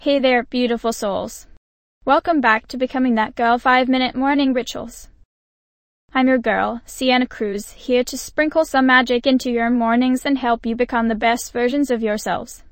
Hey there, beautiful souls. Welcome back to Becoming That Girl 5-Minute Morning Rituals. I'm your girl, Sienna Cruz, here to sprinkle some magic into your mornings and help you become the best versions of yourselves.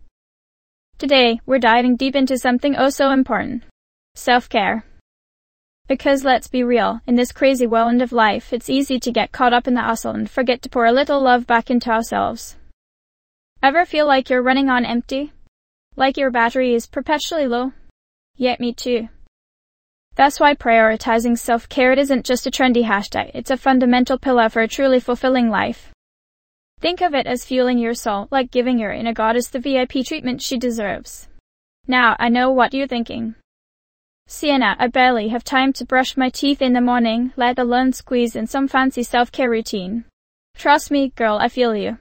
Today, we're diving deep into something oh so important: self-care. Because let's be real, in this crazy whirlwind of life, it's easy to get caught up in the hustle and forget to pour a little love back into ourselves. Ever feel like you're running on empty? Like your battery is perpetually low? Yet me too. That's why prioritizing self-care isn't just a trendy hashtag, it's a fundamental pillar for a truly fulfilling life. Think of it as fueling your soul, like giving your inner goddess the VIP treatment she deserves. Now, I know what you're thinking. Sienna, I barely have time to brush my teeth in the morning, let alone squeeze in some fancy self-care routine. Trust me, girl, I feel you.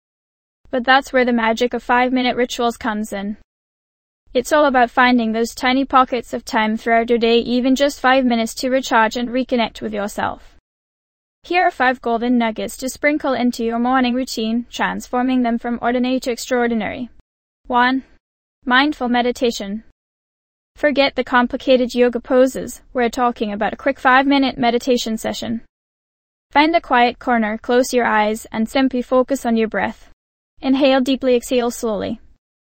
But that's where the magic of 5-minute rituals comes in. It's all about finding those tiny pockets of time throughout your day, even just 5 minutes to recharge and reconnect with yourself. Here are 5 golden nuggets to sprinkle into your morning routine, transforming them from ordinary to extraordinary. 1. Mindful meditation. Forget the complicated yoga poses, we're talking about a quick 5-minute meditation session. Find a quiet corner, close your eyes, and simply focus on your breath. Inhale deeply, exhale slowly.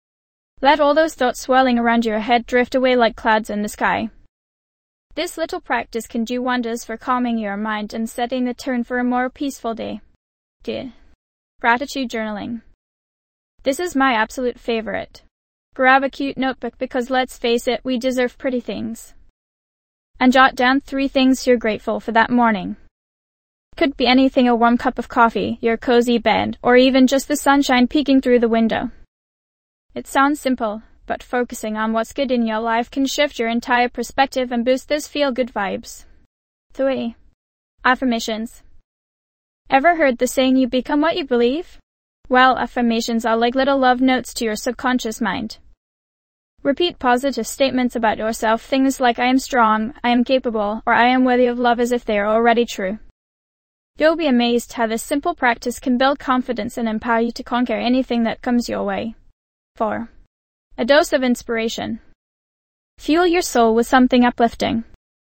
Let all those thoughts swirling around your head drift away like clouds in the sky. This little practice can do wonders for calming your mind and setting the tone for a more peaceful day. 2. Gratitude journaling. This is my absolute favorite. Grab a cute notebook because let's face it, we deserve pretty things. And jot down 3 things you're grateful for that morning. Could be anything: a warm cup of coffee, your cozy bed, or even just the sunshine peeking through the window. It sounds simple, but focusing on what's good in your life can shift your entire perspective and boost those feel-good vibes. 3. Affirmations. Ever heard the saying, you become what you believe? Well, affirmations are like little love notes to your subconscious mind. Repeat positive statements about yourself, things like I am strong, I am capable, or I am worthy of love, as if they are already true. You'll be amazed how this simple practice can build confidence and empower you to conquer anything that comes your way. 4. A dose of inspiration. Fuel your soul with something uplifting.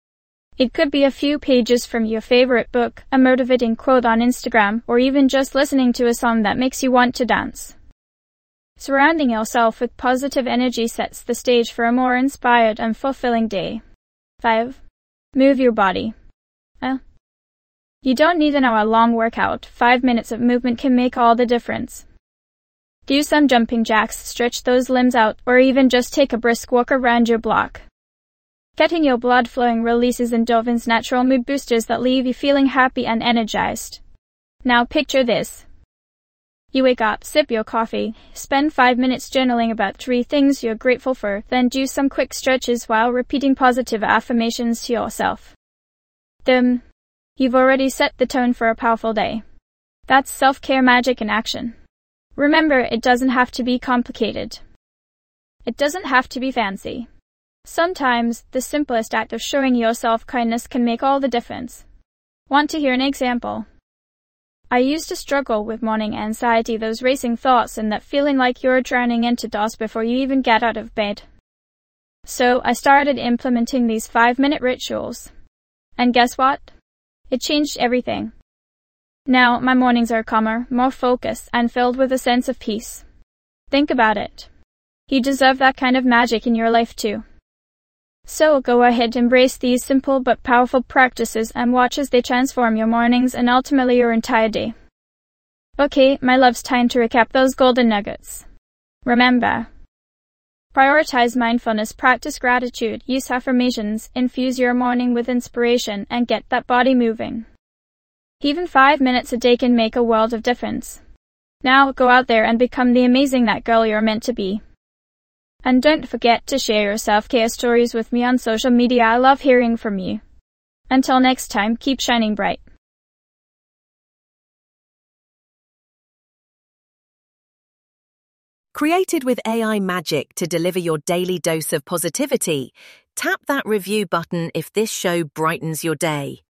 It could be a few pages from your favorite book, a motivating quote on Instagram, or even just listening to a song that makes you want to dance. Surrounding yourself with positive energy sets the stage for a more inspired and fulfilling day. 5. Move your body. You don't need an hour-long workout. 5 minutes of movement can make all the difference. Do some jumping jacks, stretch those limbs out, or even just take a brisk walk around your block. Getting your blood flowing releases endorphins, natural mood boosters that leave you feeling happy and energized. Now picture this. You wake up, sip your coffee, spend 5 minutes journaling about 3 things you're grateful for, then do some quick stretches while repeating positive affirmations to yourself. You've already set the tone for a powerful day. That's self-care magic in action. Remember, it doesn't have to be complicated. It doesn't have to be fancy. Sometimes, the simplest act of showing yourself kindness can make all the difference. Want to hear an example? I used to struggle with morning anxiety, those racing thoughts and that feeling like you're drowning into dust before you even get out of bed. So, I started implementing these 5-minute rituals. And guess what? It changed everything. Now, my mornings are calmer, more focused, and filled with a sense of peace. Think about it. You deserve that kind of magic in your life too. So go ahead, embrace these simple but powerful practices and watch as they transform your mornings and ultimately your entire day. Okay, my loves, time to recap those golden nuggets. Remember, prioritize mindfulness, practice gratitude, use affirmations, infuse your morning with inspiration, and get that body moving. Even 5 minutes a day can make a world of difference. Now go out there and become the amazing that girl you're meant to be. And don't forget to share your self-care stories with me on social media. I love hearing from you. Until next time, keep shining bright. Created with AI magic to deliver your daily dose of positivity, tap that review button if this show brightens your day.